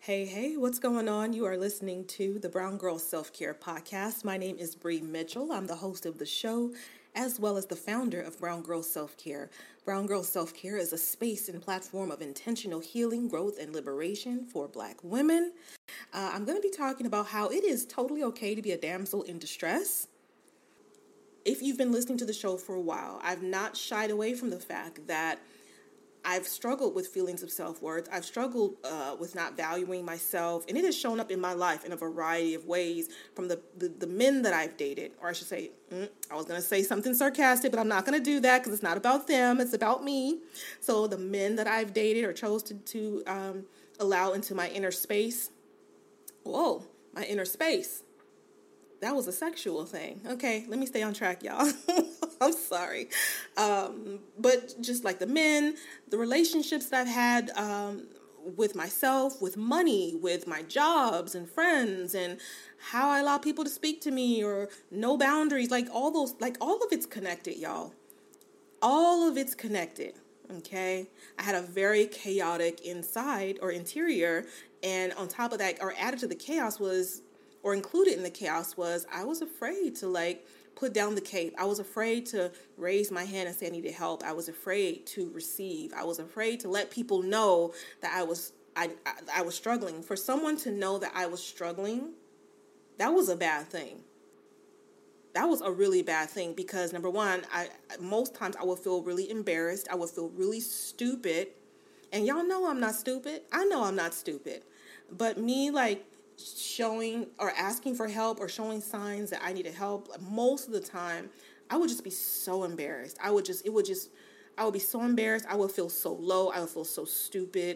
Hey, hey, what's going on? You are listening to the Brown Girl Self Care Podcast. My name is Bree Mitchell. I'm the host of the show, as well as the founder of Brown Girl Self Care. Brown Girl Self Care is a space and platform of intentional healing, growth, and liberation for Black women. I'm going to be talking about how it is totally okay to be a damsel in distress. If you've been listening to the show for a while, I've not shied away from the fact that I've struggled with feelings of self-worth. I've struggled with not valuing myself, and it has shown up in my life in a variety of ways from the men that I've dated, or I should say, I was going to say something sarcastic, but I'm not going to do that because it's not about them. It's about me. So the men that I've dated or chose to allow into my inner space. Whoa, my inner space. That was a sexual thing. Okay, let me stay on track, y'all. I'm sorry. But just like the men, the relationships that I've had with myself, with money, with my jobs and friends, and how I allow people to speak to me or no boundaries, all of it's connected, y'all. All of it's connected. Okay. I had a very chaotic inside or interior. And on top of that, or added to the chaos was, or included in the chaos was, I was afraid to put down the cape. I was afraid to raise my hand and say I needed help. I was afraid to receive. I was afraid to let people know that I was struggling. For someone to know that I was struggling, that was a bad thing. That was a really bad thing because number one, most times I would feel really embarrassed. I would feel really stupid. And y'all know I'm not stupid. I know I'm not stupid. But me showing or asking for help or showing signs that I needed help, most of the time, I would just be so embarrassed. I would be so embarrassed. I would feel so low. I would feel so stupid.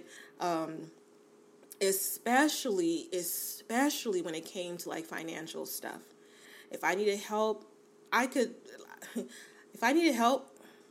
Especially when it came to financial stuff. If I needed help, if I needed help,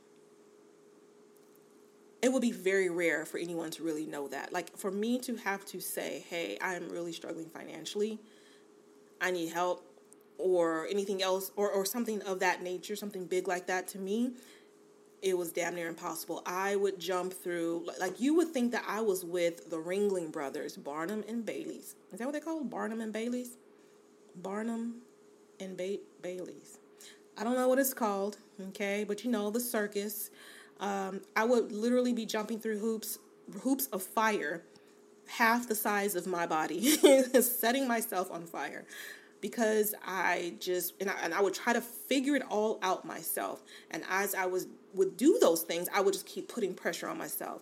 it would be very rare for anyone to really know that. For me to have to say, hey, I'm really struggling financially, I need help, or anything else, or something of that nature, something big like that, to me, it was damn near impossible. I would jump through, you would think that I was with the Ringling Brothers, Barnum and Bailey's. Is that what they call Barnum and Bailey's? Barnum and Bailey's. I don't know what it's called, okay, but the circus. I would literally be jumping through hoops of fire, half the size of my body, setting myself on fire, because I would try to figure it all out myself. And as I would do those things, I would just keep putting pressure on myself.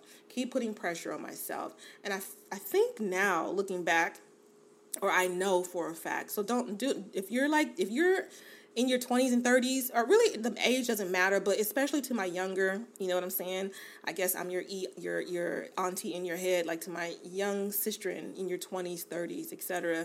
And I think now, looking back, or I know for a fact. So if you're in your 20s and 30s, or really the age doesn't matter, but especially to my younger, you know what I'm saying? I guess I'm your auntie in your head, to my young sister in your 20s, 30s, etc.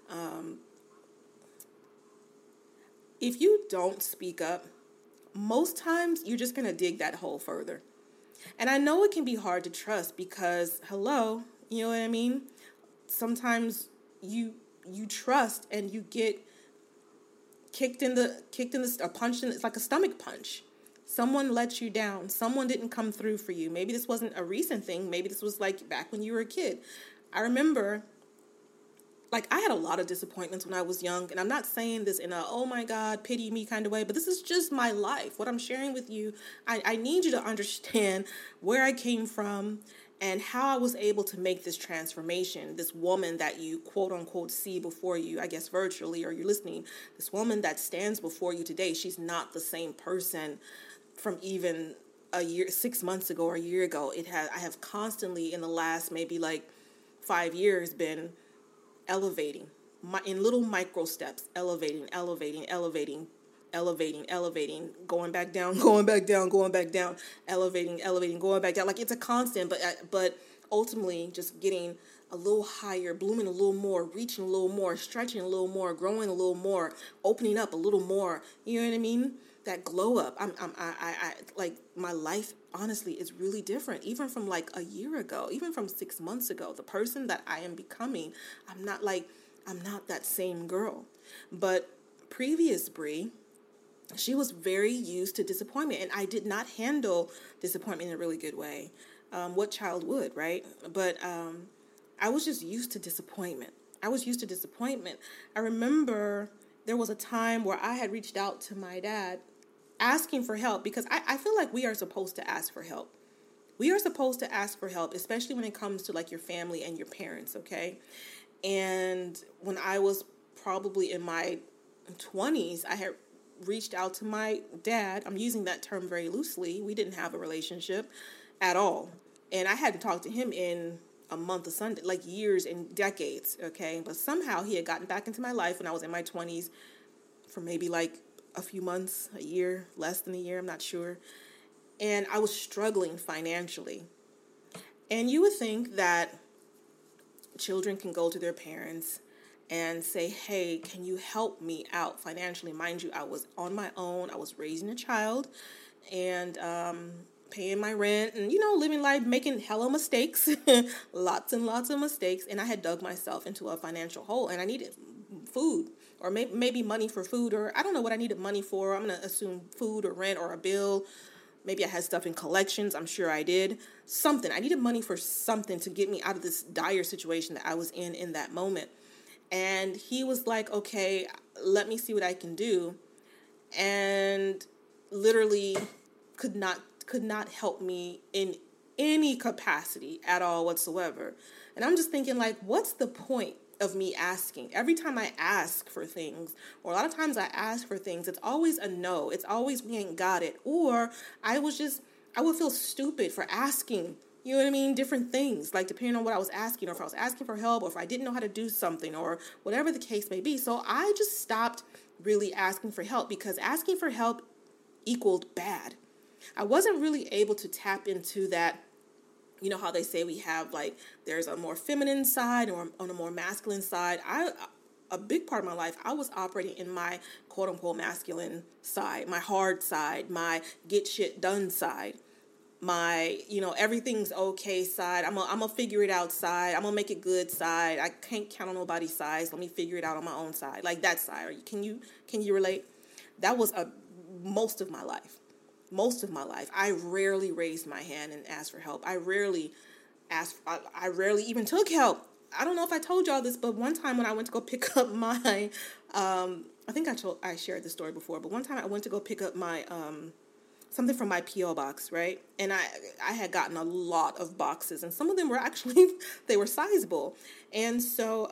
If you don't speak up, most times you're just going to dig that hole further. And I know it can be hard to trust because, hello, you know what I mean? Sometimes you trust and you get kicked in the punched in. It's like a stomach punch. Someone let you down. Someone didn't come through for you. Maybe this wasn't a recent thing. Maybe this was back when you were a kid. I remember, I had a lot of disappointments when I was young, and I'm not saying this in a, oh my God, pity me kind of way, but this is just my life. What I'm sharing with you, I need you to understand where I came from and how I was able to make this transformation. This woman that you quote unquote see before you, I guess virtually, or you're listening, this woman that stands before you today, she's not the same person from even a year, 6 months ago or a year ago. I have constantly in the last maybe 5 years been elevating in little micro steps, elevating, going back down, elevating, going back down. It's a constant, but ultimately just getting a little higher, blooming a little more, reaching a little more, stretching a little more, growing a little more, opening up a little more. You know what I mean? That glow up. My life honestly is really different, even from a year ago, even from 6 months ago. The person that I am becoming, I'm not that same girl. But previous Bree, she was very used to disappointment, and I did not handle disappointment in a really good way. What child would, right? But I was just used to disappointment. I was used to disappointment. I remember there was a time where I had reached out to my dad asking for help because I feel like we are supposed to ask for help. We are supposed to ask for help, especially when it comes to like your family and your parents, okay? And when I was probably in my 20s, I had reached out to my dad. I'm using that term very loosely. We didn't have a relationship at all. And I hadn't talked to him in a month of Sunday, like years and decades, okay? But somehow he had gotten back into my life when I was in my 20s for maybe like a few months, a year, less than a year, I'm not sure. And I was struggling financially. And you would think that children can go to their parents and say, hey, can you help me out financially? Mind you, I was on my own. I was raising a child and paying my rent and, living life, making hella mistakes, lots and lots of mistakes. And I had dug myself into a financial hole and I needed food or maybe money for food, or I don't know what I needed money for. I'm going to assume food or rent or a bill. Maybe I had stuff in collections. I'm sure I did. Something. I needed money for something to get me out of this dire situation that I was in that moment. And he was like, okay, let me see what I can do. And literally could not help me in any capacity at all whatsoever. And I'm just thinking, like, what's the point of me asking? Every time I ask for things, or a lot of times I ask for things, it's always a no. It's always we ain't got it. Or I would feel stupid for asking, you know what I mean? Different things, like depending on what I was asking, or if I was asking for help, or if I didn't know how to do something, or whatever the case may be. So I just stopped really asking for help because asking for help equaled bad. I wasn't really able to tap into that. You know how they say we have, like, there's a more feminine side or on a more masculine side. A big part of my life, I was operating in my quote unquote masculine side, my hard side, my get shit done side, my, everything's okay side. I'm gonna figure it out side. I'm gonna make it good side. I can't count on nobody's side. So let me figure it out on my own side. Like that side. Can you relate? That was most of my life. Most of my life, I rarely raised my hand and asked for help. I rarely even took help. I don't know if I told y'all this, but one time when I went to go pick up my, I think I shared this story before, but one time I went to go pick up my, something from my P.O. box, right? And I had gotten a lot of boxes, and some of them were actually, they were sizable. And so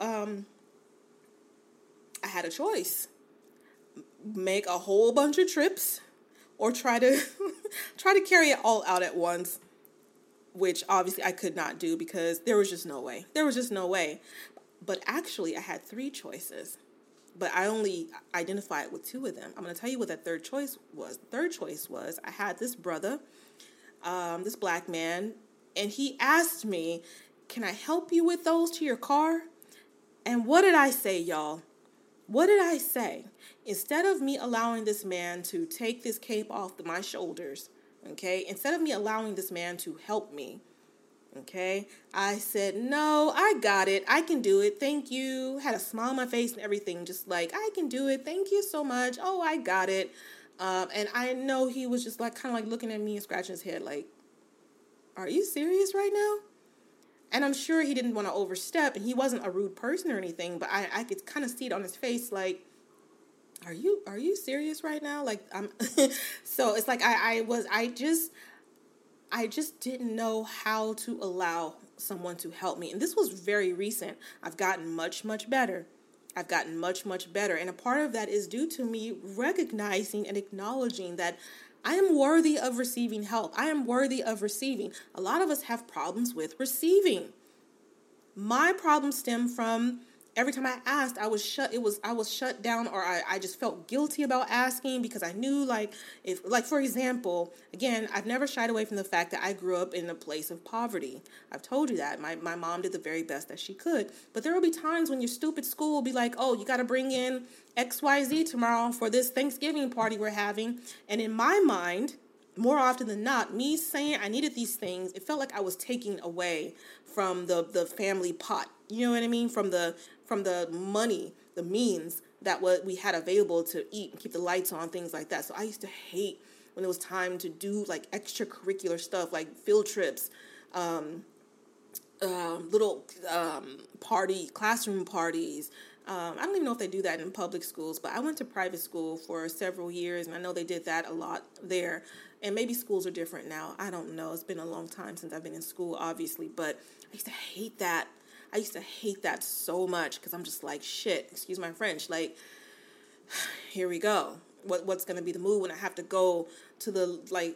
I had a choice. Make a whole bunch of trips, or try to carry it all out at once, which obviously I could not do because there was just no way. There was just no way. But actually, I had 3 choices, but I only identified with 2 of them. I'm going to tell you what that third choice was. The third choice was I had this brother, this black man, and he asked me, can I help you with those to your car? And what did I say, y'all? What did I say? Instead of me allowing this man to take this cape off my shoulders, okay, instead of me allowing this man to help me, okay, I said, no, I got it. I can do it. Thank you. Had a smile on my face and everything, just like, I can do it. Thank you so much. Oh, I got it. And I know he was just like, kind of like looking at me and scratching his head like, are you serious right now? And I'm sure he didn't want to overstep, and he wasn't a rude person or anything, but I could kind of see it on his face, like, are you serious right now? Like, I'm, so it's like, I just didn't know how to allow someone to help me. And this was very recent. I've gotten much, much better. I've gotten much, much better. And a part of that is due to me recognizing and acknowledging that I am worthy of receiving help. I am worthy of receiving. A lot of us have problems with receiving. My problems stem from every time I asked, I was shut down, or I just felt guilty about asking because I knew, like, for example, again, I've never shied away from the fact that I grew up in a place of poverty. I've told you that. My mom did the very best that she could. But there will be times when your stupid school will be like, oh, you got to bring in XYZ tomorrow for this Thanksgiving party we're having. And in my mind, more often than not, me saying I needed these things, it felt like I was taking away from the family pot. You know what I mean? From the money, the means that what we had available to eat and keep the lights on, things like that. So I used to hate when it was time to do like extracurricular stuff, like field trips, little classroom parties. I don't even know if they do that in public schools, but I went to private school for several years, and I know they did that a lot there. And maybe schools are different now. I don't know. It's been a long time since I've been in school, obviously, but I used to hate that. I used to hate that so much because I'm just like, shit, excuse my French, like, here we go. What's going to be the move when I have to go to the, like,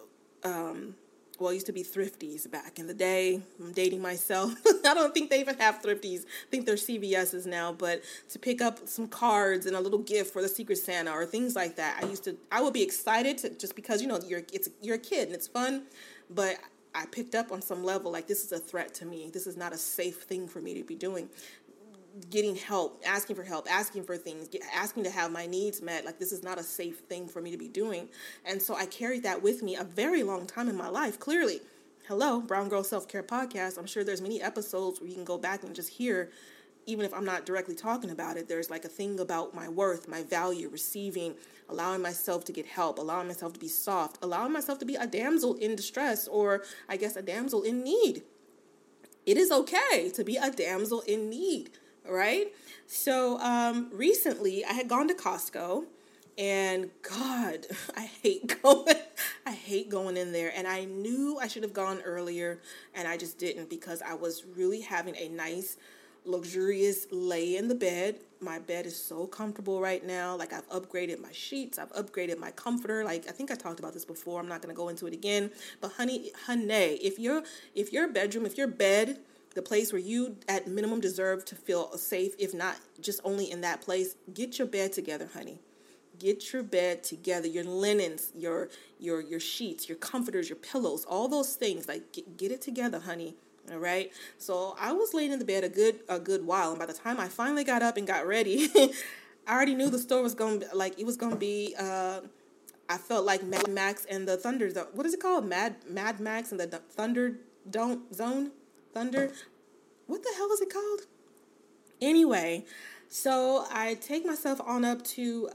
well, it used to be Thrifties back in the day. I'm dating myself. I don't think they even have Thrifties. I think they're CVS's now. But to pick up some cards and a little gift for the Secret Santa or things like that, I would be excited to, just because, you know, you're a kid and it's fun. But I picked up on some level, like, this is a threat to me. This is not a safe thing for me to be doing. Getting help, asking for things, asking to have my needs met. Like, this is not a safe thing for me to be doing. And so I carried that with me a very long time in my life, clearly. Hello, Brown Girl Self-Care Podcast. I'm sure there's many episodes where you can go back and just hear, even if I'm not directly talking about it, there's like a thing about my worth, my value, receiving, allowing myself to get help, allowing myself to be soft, allowing myself to be a damsel in distress, or I guess a damsel in need. It is okay to be a damsel in need. Right? So recently I had gone to Costco, and God, I hate going in there, and I knew I should have gone earlier, and I just didn't because I was really having a nice, luxurious lay in the bed. My bed is so comfortable right now. Like, I've upgraded my sheets, I've upgraded my comforter. Like, I think I talked about this before. I'm not going to go into it again, but honey, if your bed, the place where you at minimum deserve to feel safe, if not just only in that place, get your bed together, honey. Get your bed together, your linens, your sheets, your comforters, your pillows, all those things. Like, get it together, honey. All right. So I was laying in the bed a good while, and by the time I finally got up and got ready, I already knew the store was going to be I felt like Mad Max and the Thunder Zone. What is it called? Mad Max and the Thunder Zone. Thunder, what the hell is it called? Anyway, so I take myself on up to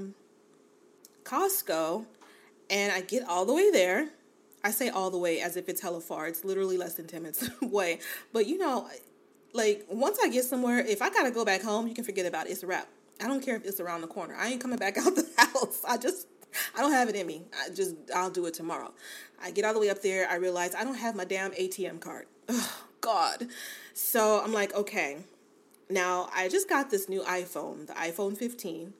Costco, and I get all the way there. I say all the way as if it's hella far. It's literally less than 10 minutes away. But, you know, like, once I get somewhere, if I got to go back home, you can forget about it. It's a wrap. I don't care if it's around the corner. I ain't coming back out the house. I don't have it in me. I'll do it tomorrow. I get all the way up there. I realize I don't have my damn ATM card. Oh, God. So I'm like, okay. Now, I just got this new iPhone, the iPhone 15,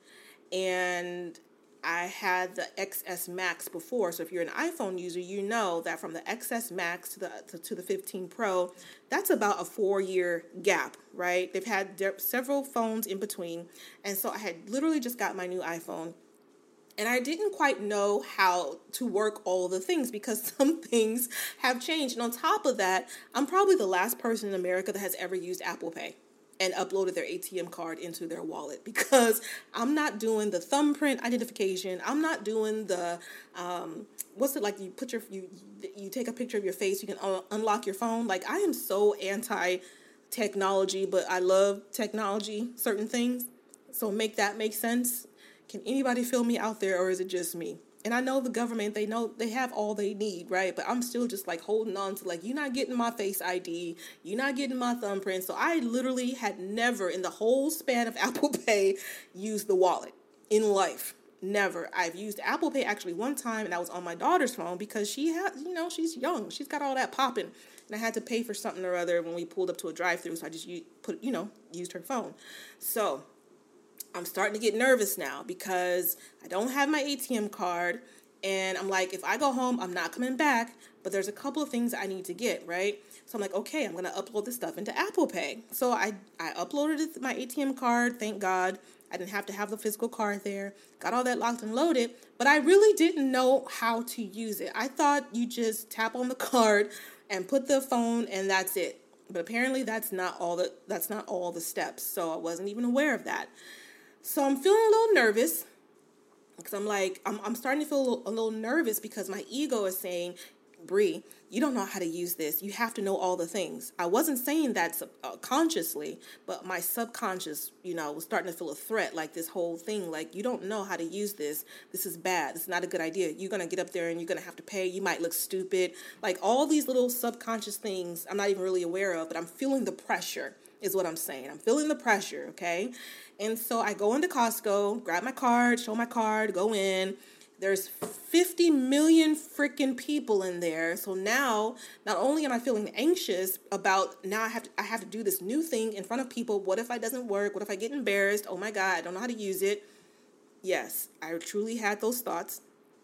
and I had the XS Max before. So if you're an iPhone user, you know that from the XS Max to the 15 Pro, that's about a 4-year gap, right? They've had several phones in between. And so I had literally just got my new iPhone. And I didn't quite know how to work all the things because some things have changed. And on top of that, I'm probably the last person in America that has ever used Apple Pay and uploaded their ATM card into their wallet, because I'm not doing the thumbprint identification. I'm not doing the, what's it like? You take a picture of your face, you can unlock your phone. Like, I am so anti-technology, but I love technology, certain things. So make that make sense. Can anybody feel me out there, or is it just me? And I know the government, they know they have all they need, right? But I'm still just like holding on to, like, you're not getting my Face ID. You're not getting my thumbprint. So I literally had never in the whole span of Apple Pay used the wallet in life. Never. I've used Apple Pay actually one time, and I was on my daughter's phone because she had, she's young. She's got all that popping. And I had to pay for something or other when we pulled up to a drive-thru. So I just used her phone. So I'm starting to get nervous now because I don't have my ATM card, and I'm like, if I go home, I'm not coming back, but there's a couple of things I need to get, right? So I'm like, okay, I'm going to upload this stuff into Apple Pay. So I uploaded my ATM card, thank God. I didn't have to have the physical card there. Got all that locked and loaded, but I really didn't know how to use it. I thought you just tap on the card and put the phone, and that's it. But apparently that's not all the steps, so I wasn't even aware of that. So I'm feeling a little nervous because I'm starting to feel a little nervous because my ego is saying, Bree, you don't know how to use this. You have to know all the things. I wasn't saying that consciously, but my subconscious, was starting to feel a threat, like this whole thing, like, you don't know how to use this. This is bad. It's not a good idea. You're going to get up there and you're going to have to pay. You might look stupid. Like all these little subconscious things I'm not even really aware of, but I'm feeling the pressure is what I'm saying. I'm feeling the pressure, okay? And so I go into Costco, grab my card, show my card, go in. There's 50 million freaking people in there. So now, not only am I feeling anxious about now I have to do this new thing in front of people. What if it doesn't work? What if I get embarrassed? Oh my God, I don't know how to use it. Yes, I truly had those thoughts.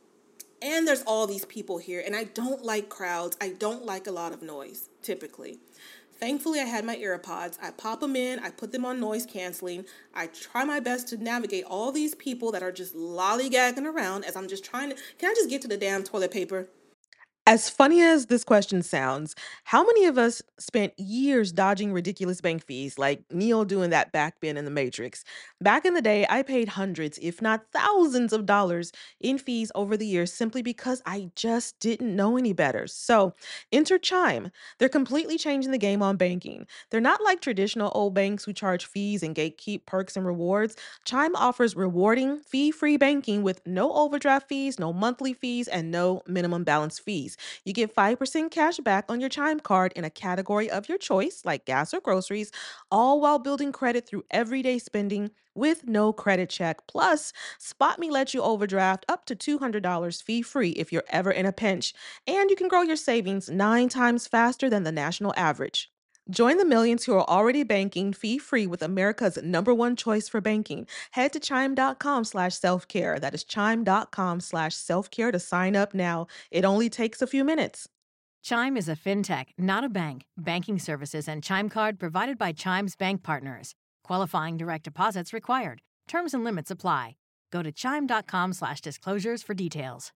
And there's all these people here, and I don't like crowds. I don't like a lot of noise, typically. Thankfully, I had my AirPods. I pop them in. I put them on noise canceling. I try my best to navigate all these people that are just lollygagging around as I'm just trying to... Can I just get to the damn toilet paper? As funny as this question sounds, how many of us spent years dodging ridiculous bank fees like Neo doing that backbend in the Matrix? Back in the day, I paid hundreds, if not thousands of dollars in fees over the years simply because I just didn't know any better. So, enter Chime. They're completely changing the game on banking. They're not like traditional old banks who charge fees and gatekeep perks and rewards. Chime offers rewarding, fee-free banking with no overdraft fees, no monthly fees, and no minimum balance fees. You get 5% cash back on your Chime card in a category of your choice, like gas or groceries, all while building credit through everyday spending with no credit check. Plus, SpotMe lets you overdraft up to $200 fee free if you're ever in a pinch. And you can grow your savings 9 times faster than the national average. Join the millions who are already banking fee-free with America's #1 choice for banking. Head to chime.com/self-care. That is chime.com/self-care to sign up now. It only takes a few minutes. Chime is a fintech, not a bank. Banking services and Chime Card provided by Chime's bank partners. Qualifying direct deposits required. Terms and limits apply. Go to chime.com/disclosures for details.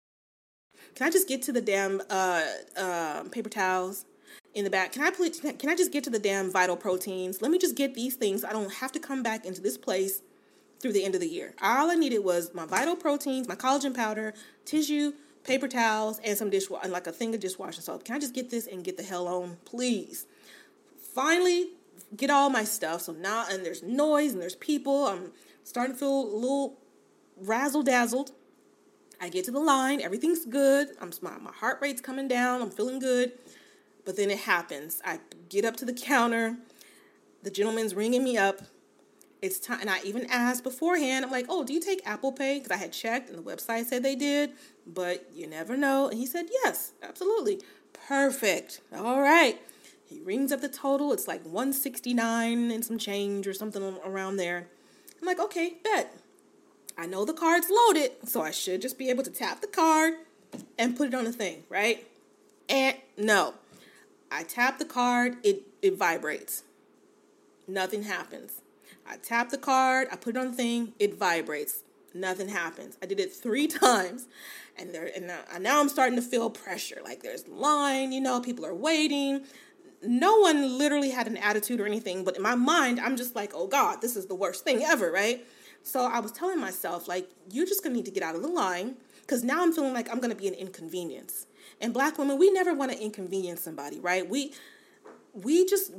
Can I just get to the damn paper towels in the back? Can I just get to the damn Vital Proteins? Let me just get these things. I don't have to come back into this place through the end of the year. All I needed was my Vital Proteins, my collagen powder, tissue, paper towels, and some dishwash, and like a thing of dishwashing soap. Can I just get this and get the hell on, please? Finally, get all my stuff. So now, and there's noise and there's people. I'm starting to feel a little razzle-dazzled. I get to the line. Everything's good. My heart rate's coming down. I'm feeling good. But then it happens. I get up to the counter. The gentleman's ringing me up. It's time, and I even asked beforehand. I'm like, "Oh, do you take Apple Pay?" Because I had checked, and the website said they did, but you never know. And he said, "Yes, absolutely, perfect. All right." He rings up the total. It's like $169 and some change or something around there. I'm like, "Okay, bet. I know the card's loaded, so I should just be able to tap the card and put it on the thing, right?" And no, I tap the card. It vibrates. Nothing happens. I tap the card, I put it on the thing, it vibrates. Nothing happens. I did it 3 times, and now I'm starting to feel pressure. Like there's line, people are waiting. No one literally had an attitude or anything, but in my mind, I'm just like, oh God, this is the worst thing ever, right? So I was telling myself, like, you're just going to need to get out of the line, because now I'm feeling like I'm going to be an inconvenience. And Black women, we never want to inconvenience somebody, right? We just,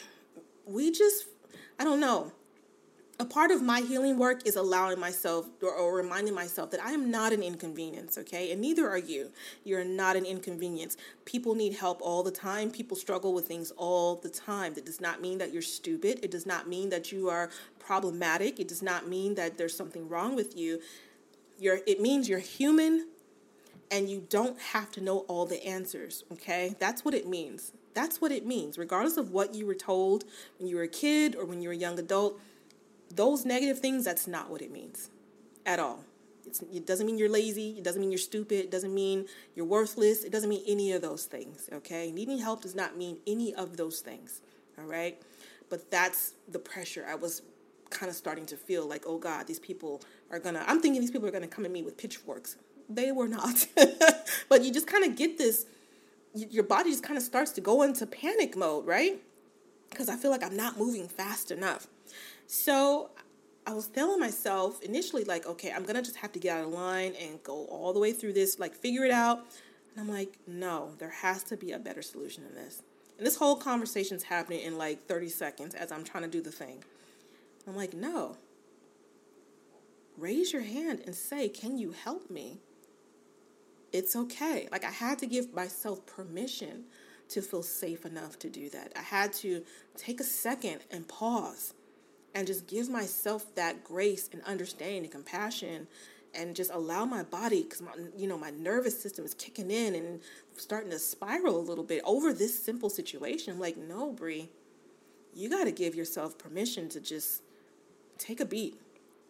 I don't know. A part of my healing work is allowing myself or reminding myself that I am not an inconvenience, okay? And neither are you. You're not an inconvenience. People need help all the time. People struggle with things all the time. That does not mean that you're stupid. It does not mean that you are problematic. It does not mean that there's something wrong with you. It means you're human, and you don't have to know all the answers, okay? That's what it means. That's what it means. Regardless of what you were told when you were a kid or when you were a young adult, those negative things, that's not what it means at all. It doesn't mean you're lazy. It doesn't mean you're stupid. It doesn't mean you're worthless. It doesn't mean any of those things, okay? Needing help does not mean any of those things, all right? But that's the pressure I was kind of starting to feel like, oh God, I'm thinking these people are going to come at me with pitchforks. They were not. But you just kind of get this, your body just kind of starts to go into panic mode, right? Because I feel like I'm not moving fast enough. So I was telling myself initially, like, okay, I'm going to just have to get out of line and go all the way through this, like figure it out. And I'm like, no, there has to be a better solution than this. And this whole conversation's happening in like 30 seconds as I'm trying to do the thing. I'm like, no. Raise your hand and say, can you help me? It's okay. Like, I had to give myself permission to feel safe enough to do that. I had to take a second and pause and just give myself that grace and understanding and compassion, and just allow my body, because my nervous system is kicking in and starting to spiral a little bit over this simple situation. I'm like, no, Bree, you got to give yourself permission to just take a beat,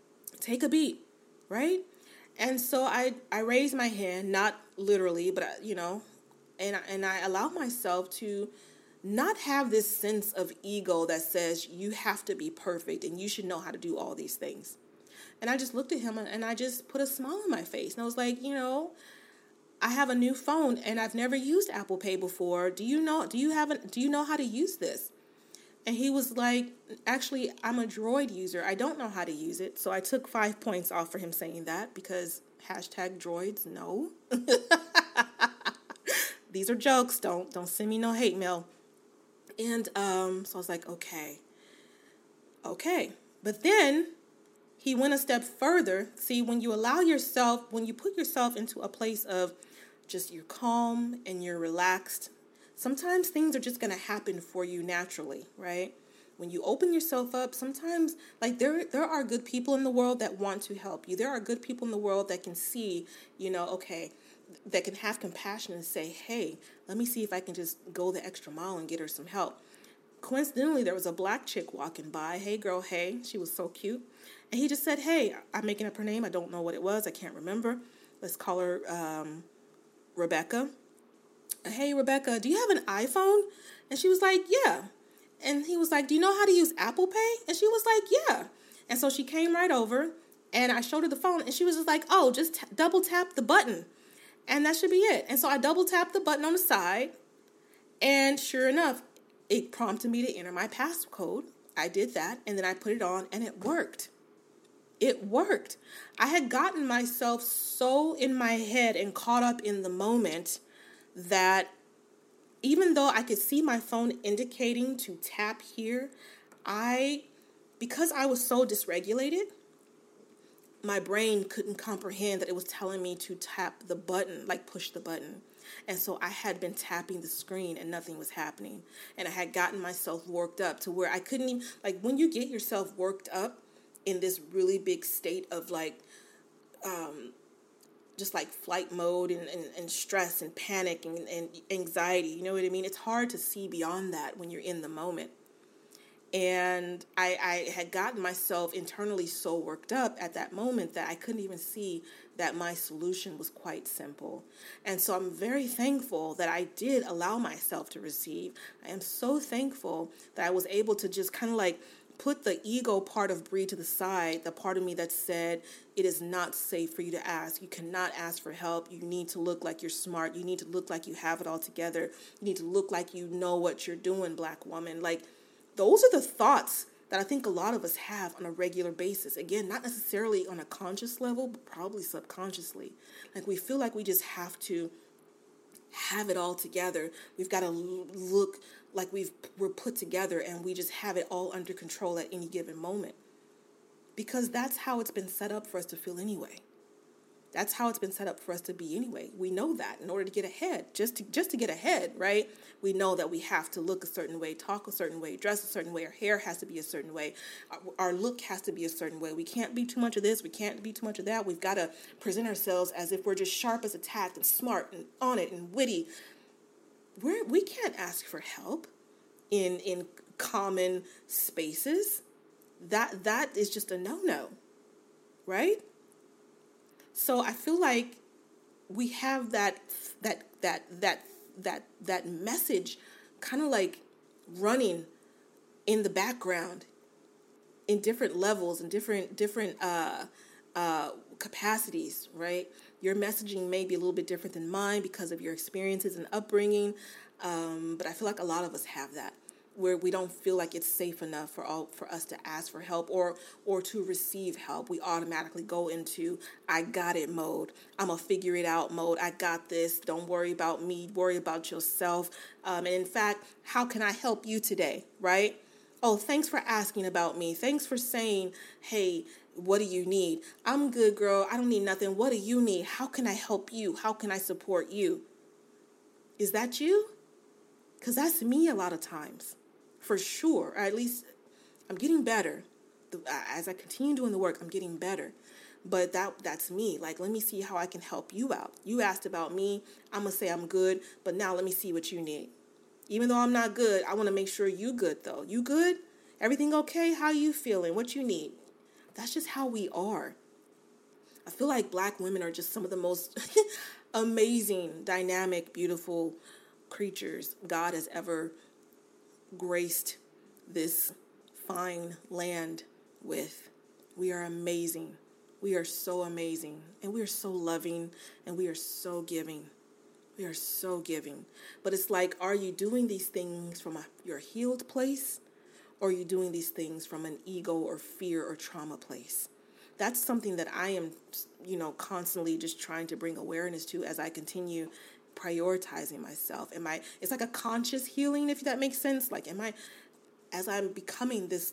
right? And so I raised my hand, not literally, but and I allow myself to not have this sense of ego that says you have to be perfect and you should know how to do all these things. And I just looked at him and I just put a smile on my face. And I was like, I have a new phone and I've never used Apple Pay before. Do you know how to use this? And he was like, actually, I'm a Droid user. I don't know how to use it. So I took 5 points off for him saying that, because #droids, no. These are jokes. Don't send me no hate mail. And so I was like, okay. But then he went a step further. See, when you put yourself into a place of just you're calm and you're relaxed, sometimes things are just going to happen for you naturally, right? When you open yourself up, sometimes, like, there are good people in the world that want to help you. There are good people in the world that can see, that can have compassion and say, hey, let me see if I can just go the extra mile and get her some help. Coincidentally, there was a black chick walking by. Hey, girl, hey. She was so cute. And he just said, hey, I'm making up her name. I don't know what it was. I can't remember. Let's call her Rebecca. Hey, Rebecca, do you have an iPhone? And she was like, yeah. And he was like, do you know how to use Apple Pay? And she was like, yeah. And so she came right over and I showed her the phone and she was just like, oh, just double tap the button. And that should be it. And so I double tapped the button on the side. And sure enough, it prompted me to enter my passcode. I did that, and then I put it on, and it worked. It worked. I had gotten myself so in my head and caught up in the moment that even though I could see my phone indicating to tap here, because I was so dysregulated, my brain couldn't comprehend that it was telling me to tap the button, like push the button. And so I had been tapping the screen and nothing was happening. And I had gotten myself worked up to where I couldn't even, like, when you get yourself worked up in this really big state of just like flight mode and stress and panic and anxiety, you know what I mean? It's hard to see beyond that when you're in the moment. And I had gotten myself internally so worked up at that moment that I couldn't even see that my solution was quite simple. And so I'm very thankful that I did allow myself to receive. I am so thankful that I was able to just kind of like put the ego part of Bree to the side, the part of me that said, it is not safe for you to ask. You cannot ask for help. You need to look like you're smart. You need to look like you have it all together. You need to look like you know what you're doing, Black woman. Like, those are the thoughts that I think a lot of us have on a regular basis. Again, not necessarily on a conscious level, but probably subconsciously. Like, we feel like we just have to have it all together. We've got to look like we're put together and we just have it all under control at any given moment. Because that's how it's been set up for us to feel anyway. That's how it's been set up for us to be anyway. We know that in order to get ahead, just to get ahead, right? We know that we have to look a certain way, talk a certain way, dress a certain way. Our hair has to be a certain way. Our look has to be a certain way. We can't be too much of this. We can't be too much of that. We've got to present ourselves as if we're just sharp as a tack and smart and on it and witty. We can't ask for help in common spaces. That is just a no-no, right? So I feel like we have that message kind of like running in the background in different levels and different capacities, right? Your messaging may be a little bit different than mine because of your experiences and upbringing, but I feel like a lot of us have that. where we don't feel like it's safe enough for us to ask for help or to receive help. We automatically go into I got it mode. I'm gonna figure it out mode. I got this. Don't worry about me. Worry about yourself. And in fact, how can I help you today? Right? Oh, thanks for asking about me. Thanks for saying, hey, what do you need? I'm good, girl. I don't need nothing. What do you need? How can I help you? How can I support you? Is that you? Because that's me a lot of times, for sure. Or at least I'm getting better. As I continue doing the work, I'm getting better. But that's me. Like, let me see how I can help you out. You asked about me. I'm going to say I'm good, but now let me see what you need. Even though I'm not good, I want to make sure you good, though. You good? Everything okay? How you feeling? What you need? That's just how we are. I feel like Black women are just some of the most amazing, dynamic, beautiful creatures God has ever graced this fine land with. We are amazing. We are so amazing. And we are so loving. And we are so giving. We are so giving. But it's like, are you doing these things from your healed place? Or are you doing these things from an ego or fear or trauma place? That's something that I am, constantly just trying to bring awareness to as I continue prioritizing myself. It's like a conscious healing, if that makes sense. Like, as I'm becoming this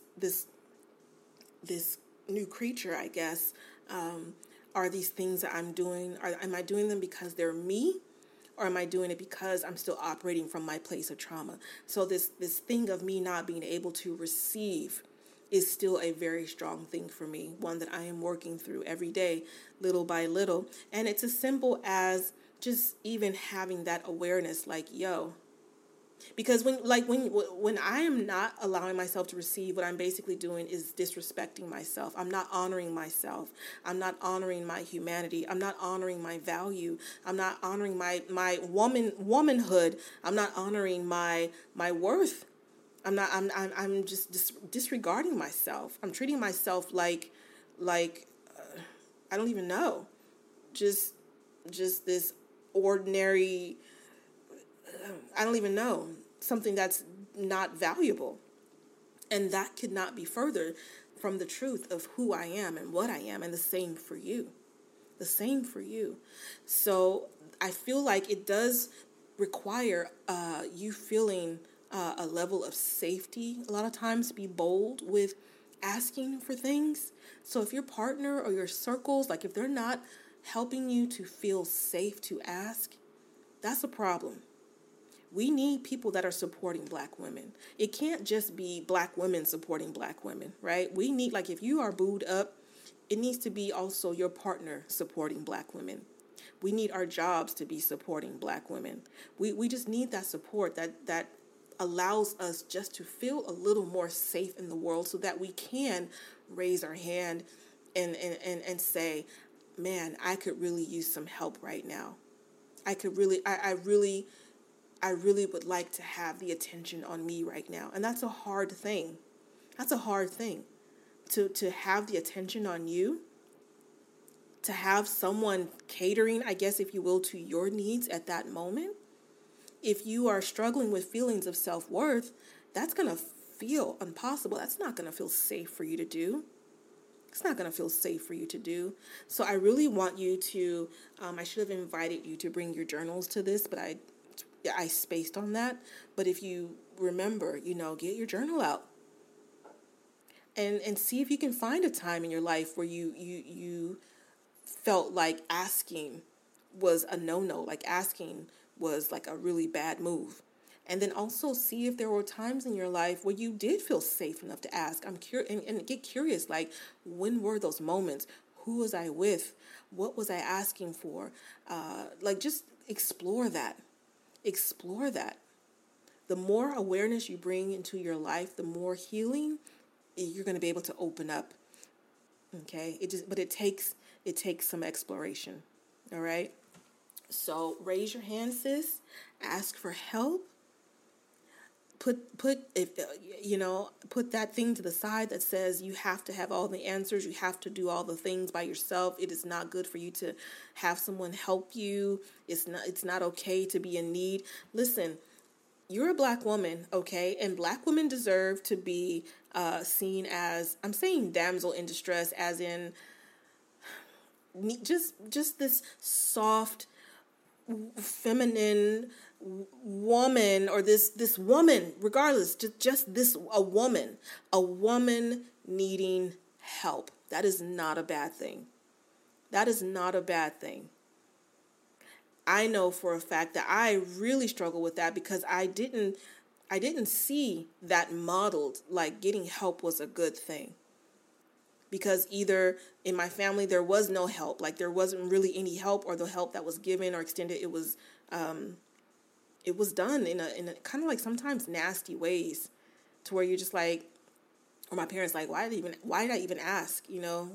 new creature, I guess, are these things that I'm doing, am I doing them because they're me? Or am I doing it because I'm still operating from my place of trauma? So this thing of me not being able to receive is still a very strong thing for me, one that I am working through every day, little by little. And it's as simple as just even having that awareness, like, yo. Because when I am not allowing myself to receive, what I'm basically doing is disrespecting myself. I'm not honoring myself. I'm not honoring my humanity. I'm not honoring my value. I'm not honoring my womanhood. I'm not honoring my worth. I'm just disregarding myself. I'm treating myself like I don't even know. Just this ordinary, I don't even know, something that's not valuable. And that could not be further from the truth of who I am and what I am. And the same for you. The same for you. So I feel like it does require you feeling a level of safety a lot of times to be bold with asking for things. So if your partner or your circles, like if they're not helping you to feel safe to ask, that's a problem. We need people that are supporting Black women. It can't just be Black women supporting Black women, right? We need, like, if you are booed up, it needs to be also your partner supporting Black women. We need our jobs to be supporting Black women. We just need that support that allows us just to feel a little more safe in the world so that we can raise our hand and say, man, I could really use some help right now. I really would like to have the attention on me right now. And that's a hard thing. That's a hard thing. To have the attention on you, to have someone catering, I guess, if you will, to your needs at that moment. If you are struggling with feelings of self-worth, that's going to feel impossible. That's not going to feel safe for you to do. It's not going to feel safe for you to do. So I really want you to, I should have invited you to bring your journals to this, but I spaced on that. But if you remember, get your journal out and see if you can find a time in your life where you felt like asking was a no-no, like asking was like a really bad move. And then also see if there were times in your life where you did feel safe enough to ask. I'm curious and get curious, like, when were those moments? Who was I with? What was I asking for? Just explore that. Explore that. The more awareness you bring into your life, the more healing you're going to be able to open up. Okay? It takes some exploration. All right? So raise your hand, sis. Ask for help. Put that thing to the side that says you have to have all the answers. You have to do all the things by yourself. It is not good for you to have someone help you. It's not okay to be in need. Listen, you're a Black woman, okay? And Black women deserve to be seen as, I'm saying damsel in distress, as in just this soft, feminine woman, or this woman, regardless, just this, a woman needing help. That is not a bad thing. That is not a bad thing. I know for a fact that I really struggle with that because I didn't see that modeled, like getting help was a good thing. Because either in my family there was no help, like there wasn't really any help, or the help that was given or extended, it was done in a kind of like sometimes nasty ways, to where you're just like, or my parents like, why did I even ask, you know?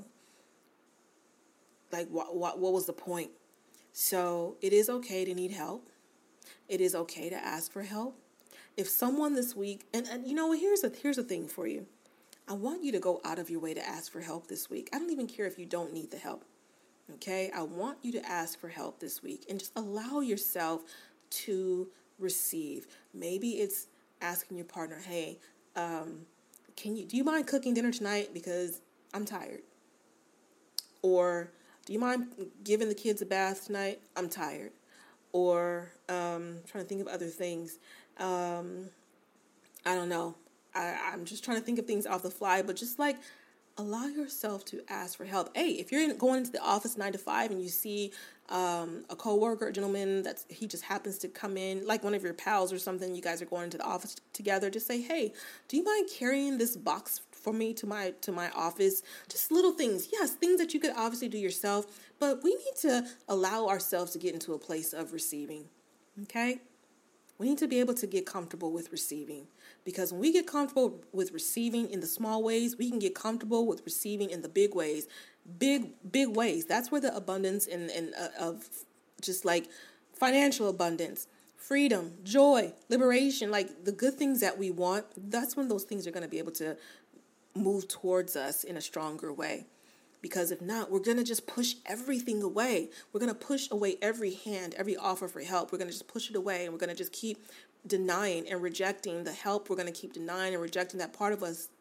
Like what was the point? So it is okay to need help. It is okay to ask for help. If someone this week, and you know, here's the thing for you. I want you to go out of your way to ask for help this week. I don't even care if you don't need the help. Okay? I want you to ask for help this week and just allow yourself to receive. Maybe it's asking your partner, hey, do you mind cooking dinner tonight because I'm tired? Or do you mind giving the kids a bath tonight? I'm tired. Or trying to think of other things. I don't know. I'm just trying to think of things off the fly, but just like allow yourself to ask for help. Hey, if you're going into the office 9 to 5 and you see a coworker, a gentleman he just happens to come in, like one of your pals or something, you guys are going into the office together, just say, hey, do you mind carrying this box for me to my office? Just little things. Yes, things that you could obviously do yourself, but we need to allow ourselves to get into a place of receiving. Okay? We need to be able to get comfortable with receiving, because when we get comfortable with receiving in the small ways, we can get comfortable with receiving in the big ways, big ways. That's where the abundance of just like financial abundance, freedom, joy, liberation, like the good things that we want, that's when those things are going to be able to move towards us in a stronger way. Because if not, we're going to just push everything away. We're going to push away every hand, every offer for help. We're going to just push it away, and we're going to just keep denying and rejecting the help. We're going to keep denying and rejecting that part of us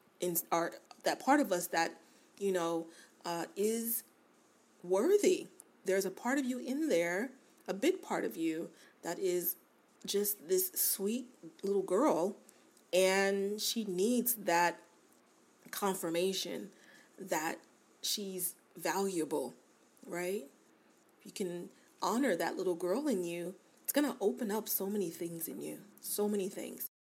that, you know, is worthy. There's a part of you in there, a big part of you, that is just this sweet little girl, and she needs that confirmation that she's valuable, right? If you can honor that little girl in you, it's going to open up so many things in you, so many things.